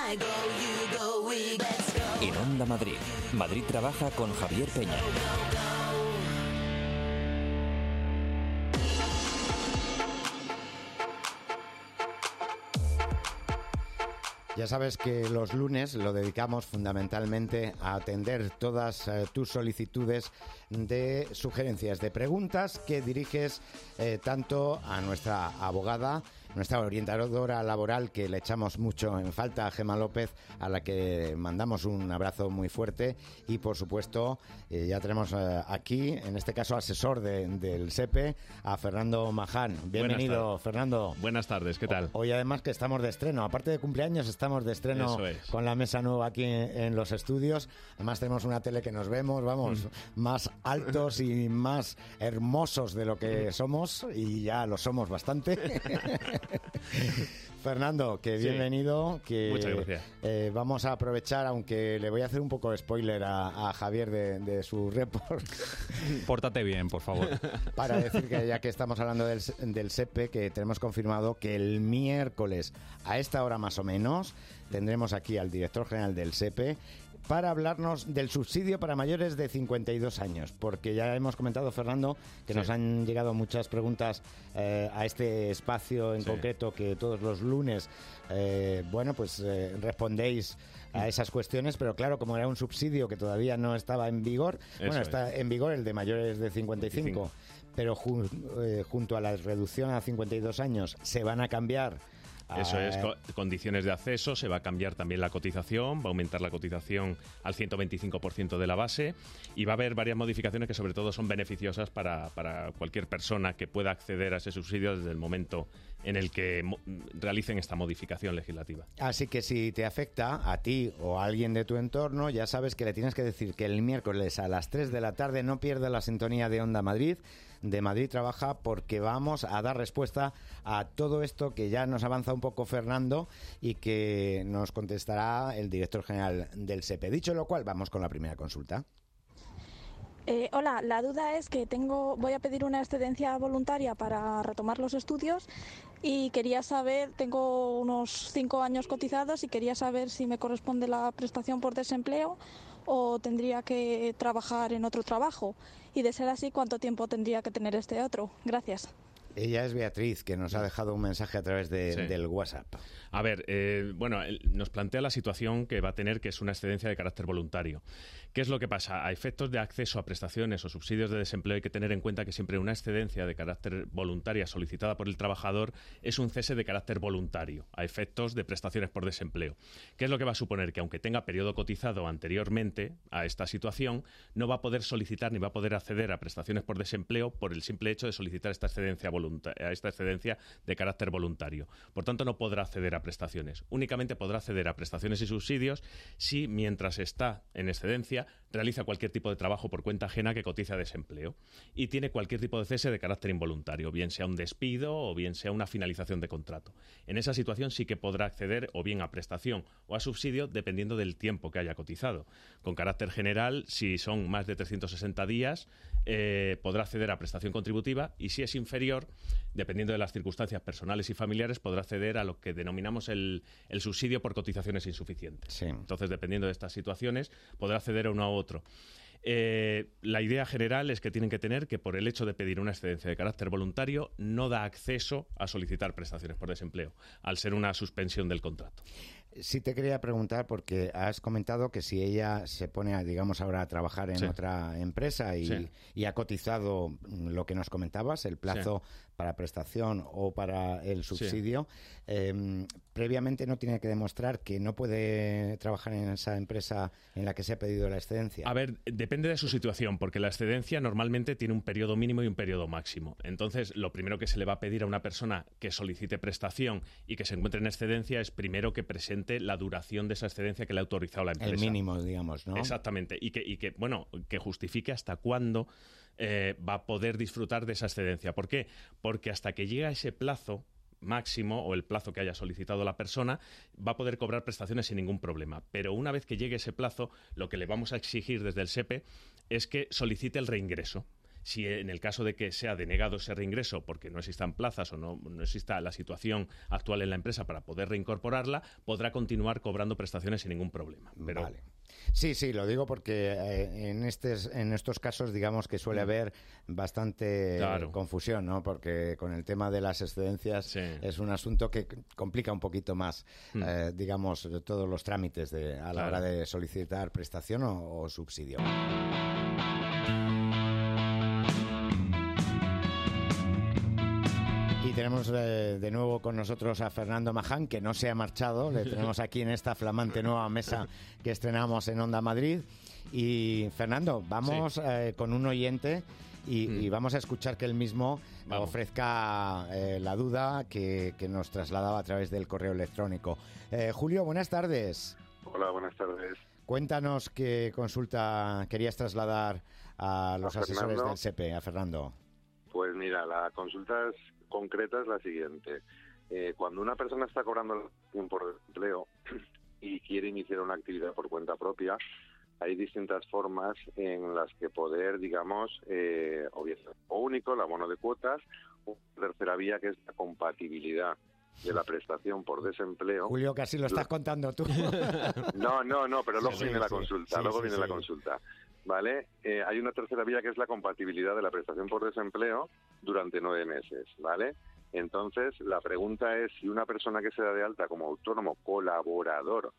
En Onda Madrid, Madrid trabaja con Javier Peña. Ya sabes que los lunes lo dedicamos fundamentalmente a atender todas tus solicitudes de sugerencias, de preguntas que diriges tanto a nuestra abogada, nuestra orientadora laboral, que le echamos mucho en falta, a Gemma López, a la que mandamos un abrazo muy fuerte, y por supuesto ya tenemos aquí, en este caso asesor del SEPE, a Fernando Maján. Bienvenido, Fernando. Buenas tardes, ¿qué tal? Hoy además que estamos de estreno, aparte de cumpleaños, estamos de estreno con la mesa nueva aquí en los estudios. Además tenemos una tele que nos vemos, vamos, más altos y más hermosos de lo que somos, y ya lo somos bastante. Fernando, que bienvenido. Que, muchas gracias. Vamos a aprovechar, aunque le voy a hacer un poco de spoiler a Javier de su report. Pórtate bien, por favor. Para decir que ya que estamos hablando del SEPE, que tenemos confirmado que el miércoles a esta hora más o menos tendremos aquí al director general del SEPE para hablarnos del subsidio para mayores de 52 años, porque ya hemos comentado, Fernando, que nos han llegado muchas preguntas a este espacio en concreto, que todos los lunes, respondéis a esas cuestiones, pero claro, como era un subsidio que todavía no estaba en vigor, está en vigor el de mayores de 55, pero junto a la reducción a 52 años se van a cambiar. Eso es, condiciones de acceso, se va a cambiar también la cotización, va a aumentar la cotización al 125% de la base, y va a haber varias modificaciones que sobre todo son beneficiosas para cualquier persona que pueda acceder a ese subsidio desde el momento en el que realicen esta modificación legislativa. Así que si te afecta a ti o a alguien de tu entorno, ya sabes que le tienes que decir que el miércoles a las 3 de la tarde no pierda la sintonía de Onda Madrid, de Madrid Trabaja, porque vamos a dar respuesta a todo esto que ya nos avanza un poco Fernando y que nos contestará el director general del SEPE. Dicho lo cual, vamos con la primera consulta. Hola, la duda es que voy a pedir una excedencia voluntaria para retomar los estudios y quería saber, tengo unos 5 años cotizados y quería saber si me corresponde la prestación por desempleo o tendría que trabajar en otro trabajo, y de ser así, ¿cuánto tiempo tendría que tener este otro? Gracias. Ella es Beatriz, que nos ha dejado un mensaje a través del WhatsApp. A ver, nos plantea la situación que va a tener, que es una excedencia de carácter voluntario. ¿Qué es lo que pasa? A efectos de acceso a prestaciones o subsidios de desempleo hay que tener en cuenta que siempre una excedencia de carácter voluntaria solicitada por el trabajador es un cese de carácter voluntario, a efectos de prestaciones por desempleo. ¿Qué es lo que va a suponer? Que aunque tenga periodo cotizado anteriormente a esta situación, no va a poder solicitar ni va a poder acceder a prestaciones por desempleo por el simple hecho de solicitar esta excedencia de carácter voluntario. Por tanto, no podrá acceder a prestaciones. Únicamente podrá acceder a prestaciones y subsidios si, mientras está en excedencia, realiza cualquier tipo de trabajo por cuenta ajena que cotice a desempleo y tiene cualquier tipo de cese de carácter involuntario, bien sea un despido o bien sea una finalización de contrato. En esa situación sí que podrá acceder o bien a prestación o a subsidio, dependiendo del tiempo que haya cotizado. Con carácter general, si son más de 360 días, podrá acceder a prestación contributiva, y si es inferior, dependiendo de las circunstancias personales y familiares, podrá acceder a lo que denominamos el subsidio por cotizaciones insuficientes. Sí. Entonces, dependiendo de estas situaciones, podrá acceder a uno a otro. La idea general es que tienen que tener que, por el hecho de pedir una excedencia de carácter voluntario, no da acceso a solicitar prestaciones por desempleo, al ser una suspensión del contrato. Sí te quería preguntar, porque has comentado que si ella se pone, ahora a trabajar en otra empresa y ha cotizado lo que nos comentabas, el plazo para prestación o para el subsidio, previamente no tiene que demostrar que no puede trabajar en esa empresa en la que se ha pedido la excedencia. A ver, depende de su situación, porque la excedencia normalmente tiene un periodo mínimo y un periodo máximo. Entonces, lo primero que se le va a pedir a una persona que solicite prestación y que se encuentre en excedencia es primero que presente la duración de esa excedencia que le ha autorizado la empresa. El mínimo, digamos, ¿no? Exactamente. Y que justifique hasta cuándo va a poder disfrutar de esa excedencia. ¿Por qué? Porque hasta que llega ese plazo máximo o el plazo que haya solicitado la persona, va a poder cobrar prestaciones sin ningún problema. Pero una vez que llegue ese plazo, lo que le vamos a exigir desde el SEPE es que solicite el reingreso. Si en el caso de que sea denegado ese reingreso porque no existan plazas o no exista la situación actual en la empresa para poder reincorporarla, podrá continuar cobrando prestaciones sin ningún problema. Pero... Vale. Sí, lo digo porque en estos casos digamos que suele haber bastante confusión, ¿no? Porque con el tema de las excedencias es un asunto que complica un poquito más, digamos, todos los trámites a la hora de solicitar prestación o subsidio. Y tenemos de nuevo con nosotros a Fernando Maján, que no se ha marchado. Le tenemos aquí en esta flamante nueva mesa que estrenamos en Onda Madrid. Y Fernando, vamos con un oyente y vamos a escuchar que él mismo ofrezca la duda que nos trasladaba a través del correo electrónico. Julio, buenas tardes. Hola, buenas tardes. Cuéntanos qué consulta querías trasladar a los asesores del SEPE, a Fernando. Pues mira, la consulta concreta es la siguiente. Cuando una persona está cobrando por empleo y quiere iniciar una actividad por cuenta propia, hay distintas formas en las que poder, digamos, o bien o único, el abono de cuotas, o tercera vía que es la compatibilidad de la prestación por desempleo. Julio, casi lo estás contando tú. No, pero luego viene la consulta, la consulta. ¿Vale? Hay una tercera vía que es la compatibilidad de la prestación por desempleo durante 9 meses, ¿vale? Entonces, la pregunta es si una persona que se da de alta como autónomo colaborador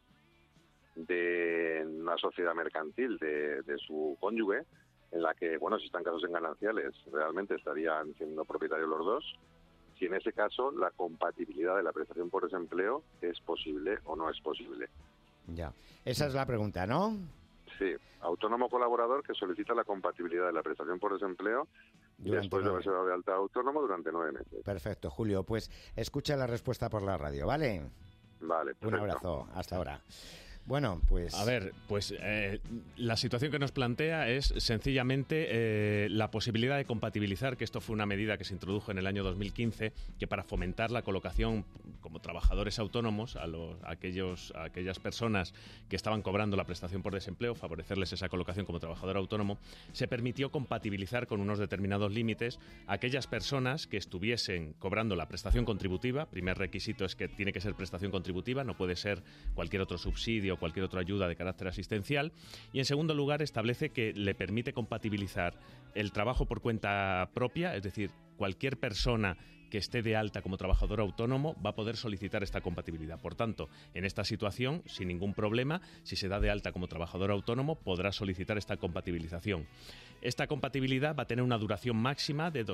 de una sociedad mercantil de su cónyuge, en la que, bueno, si están casos en gananciales, realmente estarían siendo propietarios los dos, si en ese caso la compatibilidad de la prestación por desempleo es posible o no es posible. Ya, esa es la pregunta, ¿no? Sí, autónomo colaborador que solicita la compatibilidad de la prestación por desempleo después de haberse dado de alta autónomo durante 9 meses. Perfecto, Julio. Pues escucha la respuesta por la radio, ¿vale? Vale, perfecto. Un abrazo. Hasta ahora. Bueno, pues... A ver, pues la situación que nos plantea es sencillamente la posibilidad de compatibilizar, que esto fue una medida que se introdujo en el año 2015, que para fomentar la colocación como trabajadores autónomos a aquellas personas que estaban cobrando la prestación por desempleo, favorecerles esa colocación como trabajador autónomo, se permitió compatibilizar con unos determinados límites a aquellas personas que estuviesen cobrando la prestación contributiva. Primer requisito es que tiene que ser prestación contributiva, no puede ser cualquier otro subsidio o cualquier otra ayuda de carácter asistencial. Y en segundo lugar establece que le permite compatibilizar el trabajo por cuenta propia, es decir, cualquier persona que esté de alta como trabajador autónomo va a poder solicitar esta compatibilidad. Por tanto, en esta situación, sin ningún problema, si se da de alta como trabajador autónomo, podrá solicitar esta compatibilización. Esta compatibilidad va a tener una duración máxima de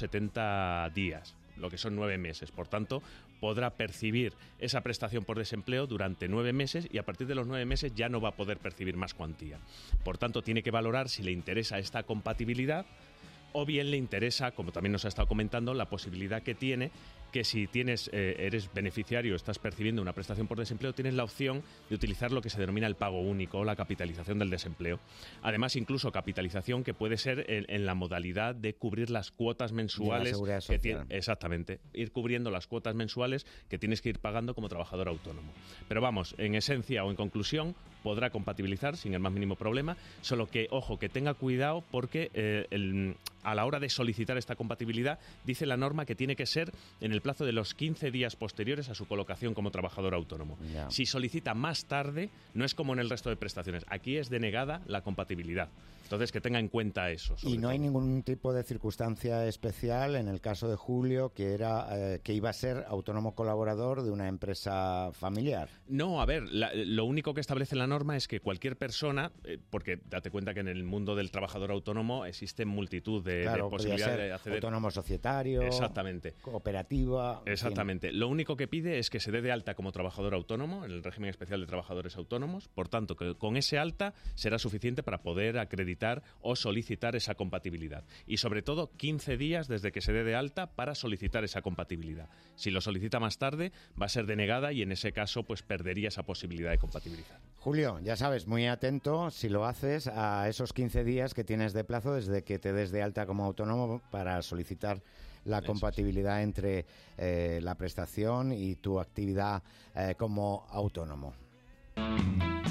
270 días, lo que son 9 meses. Por tanto, podrá percibir esa prestación por desempleo durante 9 meses y a partir de los 9 meses ya no va a poder percibir más cuantía. Por tanto, tiene que valorar si le interesa esta compatibilidad o bien le interesa, como también nos ha estado comentando, la posibilidad que tiene que si eres beneficiario, estás percibiendo una prestación por desempleo, tienes la opción de utilizar lo que se denomina el pago único o la capitalización del desempleo. Además, incluso capitalización que puede ser en la modalidad de cubrir las cuotas mensuales. Exactamente, ir cubriendo las cuotas mensuales que tienes que ir pagando como trabajador autónomo. Pero vamos, en esencia o en conclusión, podrá compatibilizar sin el más mínimo problema, solo que, ojo, que tenga cuidado porque a la hora de solicitar esta compatibilidad, dice la norma que tiene que ser en el plazo de los 15 días posteriores a su colocación como trabajador autónomo. Yeah. Si solicita más tarde, no es como en el resto de prestaciones. Aquí es denegada la compatibilidad. Entonces, que tenga en cuenta eso. Y no hay ningún tipo de circunstancia especial en el caso de Julio, que iba a ser autónomo colaborador de una empresa familiar. No, a ver, lo único que establece la norma es que cualquier persona, porque date cuenta que en el mundo del trabajador autónomo existe multitud de posibilidades de acceder. Autónomo societario, exactamente, cooperativa. Exactamente. Lo único que pide es que se dé de alta como trabajador autónomo en el régimen especial de trabajadores autónomos. Por tanto, que con ese alta será suficiente para poder acreditar o solicitar esa compatibilidad. Y sobre todo 15 días desde que se dé de alta para solicitar esa compatibilidad. Si lo solicita más tarde va a ser denegada y en ese caso pues perdería esa posibilidad de compatibilizar. Julio, ya sabes, muy atento si lo haces a esos 15 días que tienes de plazo desde que te des de alta como autónomo para solicitar la compatibilidad entre la prestación y tu actividad como autónomo.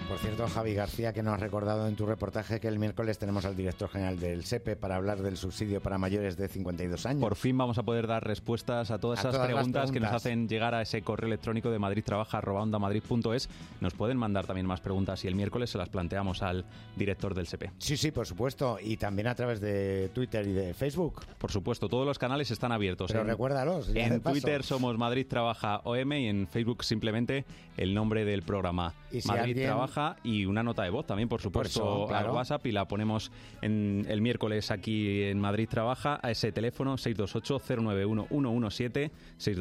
Por cierto, Javi García, que nos has recordado en tu reportaje que el miércoles tenemos al director general del SEPE para hablar del subsidio para mayores de 52 años. Por fin vamos a poder dar respuestas a todas esas preguntas que nos hacen llegar a ese correo electrónico de madridtrabaja@ondamadrid.es. Nos pueden mandar también más preguntas y el miércoles se las planteamos al director del SEPE. Sí, por supuesto. Y también a través de Twitter y de Facebook. Por supuesto, todos los canales están abiertos. Pero recuérdalos. En Twitter somos Madrid Trabaja OM y en Facebook simplemente el nombre del programa. Y si Madrid alguien... Trabaja y una nota de voz también, por supuesto, por eso, claro, al WhatsApp, y la ponemos el miércoles aquí en Madrid Trabaja a ese teléfono 628-091-117,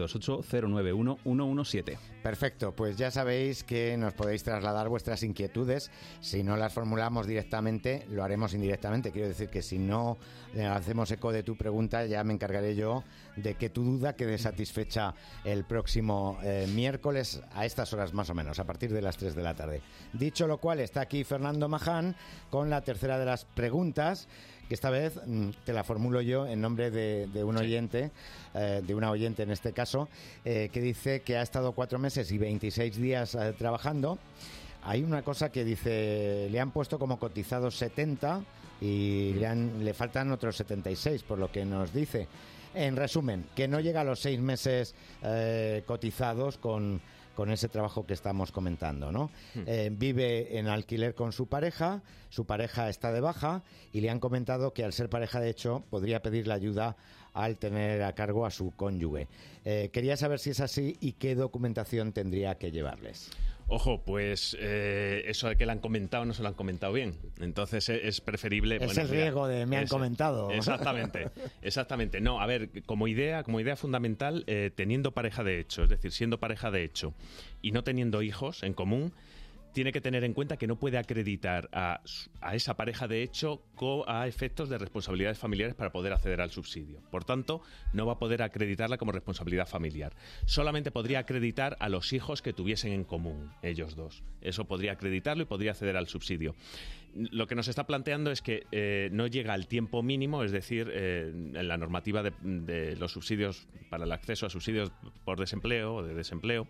628-091-117. Perfecto, pues ya sabéis que nos podéis trasladar vuestras inquietudes. Si no las formulamos directamente, lo haremos indirectamente. Quiero decir que si no hacemos eco de tu pregunta, ya me encargaré yo de que tu duda quede satisfecha el próximo miércoles a estas horas más o menos, a partir de las 3 de la tarde. Dicho lo cual, está aquí Fernando Maján con la tercera de las preguntas, que esta vez te la formulo yo en nombre de un oyente, de una oyente en este caso, que dice que ha estado 4 meses y 26 días trabajando. Hay una cosa que dice, le han puesto como cotizados 70 y le faltan otros 76, por lo que nos dice. En resumen, que no llega a los 6 meses cotizados con ese trabajo que estamos comentando, ¿no? Vive en alquiler con su pareja está de baja y le han comentado que al ser pareja de hecho podría pedirle ayuda al tener a cargo a su cónyuge. Quería saber si es así y qué documentación tendría que llevarles. Ojo, pues eso de que le han comentado no se lo han comentado bien. Entonces es preferible... Es el riesgo de me han comentado. Exactamente. No, a ver, como idea fundamental, teniendo pareja de hecho, es decir, siendo pareja de hecho y no teniendo hijos en común, tiene que tener en cuenta que no puede acreditar a esa pareja de hecho a efectos de responsabilidades familiares para poder acceder al subsidio. Por tanto, no va a poder acreditarla como responsabilidad familiar. Solamente podría acreditar a los hijos que tuviesen en común, ellos dos. Eso podría acreditarlo y podría acceder al subsidio. Lo que nos está planteando es que no llega al tiempo mínimo, es decir, en la normativa de los subsidios para el acceso a subsidios por desempleo o de desempleo,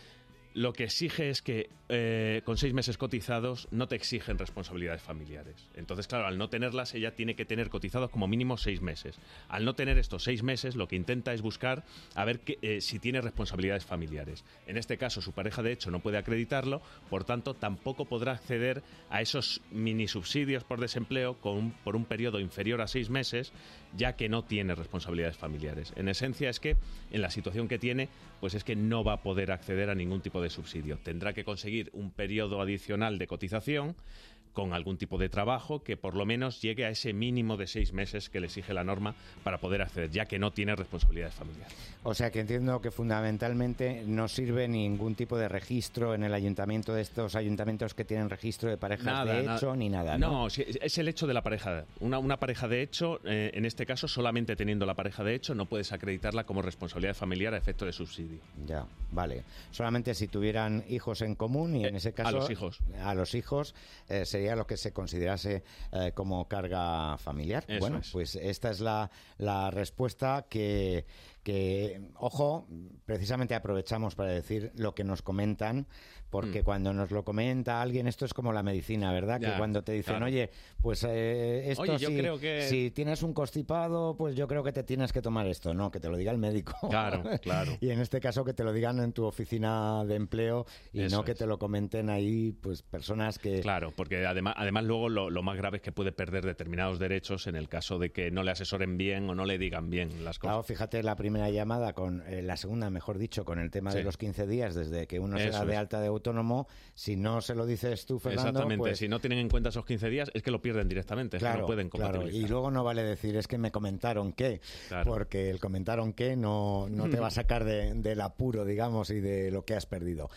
lo que exige es que con 6 meses cotizados no te exigen responsabilidades familiares. Entonces, claro, al no tenerlas, ella tiene que tener cotizados como mínimo 6 meses. Al no tener estos 6 meses, lo que intenta es buscar a ver si tiene responsabilidades familiares. En este caso, su pareja de hecho no puede acreditarlo, por tanto, tampoco podrá acceder a esos mini subsidios por desempleo por un periodo inferior a 6 meses, ya que no tiene responsabilidades familiares. En esencia es que, en la situación que tiene, pues es que no va a poder acceder a ningún tipo de subsidio. Tendrá que conseguir un periodo adicional de cotización con algún tipo de trabajo que por lo menos llegue a ese mínimo de 6 meses que le exige la norma para poder acceder, ya que no tiene responsabilidades familiares. O sea que entiendo que fundamentalmente no sirve ningún tipo de registro en el ayuntamiento, de estos ayuntamientos que tienen registro de parejas de hecho, ni nada, ¿no? No, es el hecho de la pareja. Una pareja de hecho, en este caso, solamente teniendo la pareja de hecho, no puedes acreditarla como responsabilidad familiar a efecto de subsidio. Ya, vale. Solamente si tuvieran hijos en común y en ese caso... A los hijos sería lo que se considerase como carga familiar. Eso bueno, es. Pues esta es la respuesta que, ojo, precisamente aprovechamos para decir lo que nos comentan, porque cuando nos lo comenta alguien, esto es como la medicina, ¿verdad? Ya, que cuando te dicen, claro. Oye, pues esto Oye, yo creo que... si tienes un constipado, pues yo creo que te tienes que tomar esto. No, que te lo diga el médico. Claro. Y en este caso que te lo digan en tu oficina de empleo y Eso no que es. te lo comenten ahí pues personas que... Claro, porque además luego lo más grave es que puede perder determinados derechos en el caso de que no le asesoren bien o no le digan bien las cosas. Claro, fíjate la primera llamada, con la segunda, mejor dicho, con el tema de los 15 días desde que uno se da de alta de autónomo. Si no se lo dices tú, Fernando... Exactamente, pues... si no tienen en cuenta esos 15 días es que lo pierden directamente, es que no pueden compatibilizar. Claro. Y luego no vale decir, es que me comentaron que, porque el comentaron que no te va a sacar del apuro, digamos, y de lo que has perdido.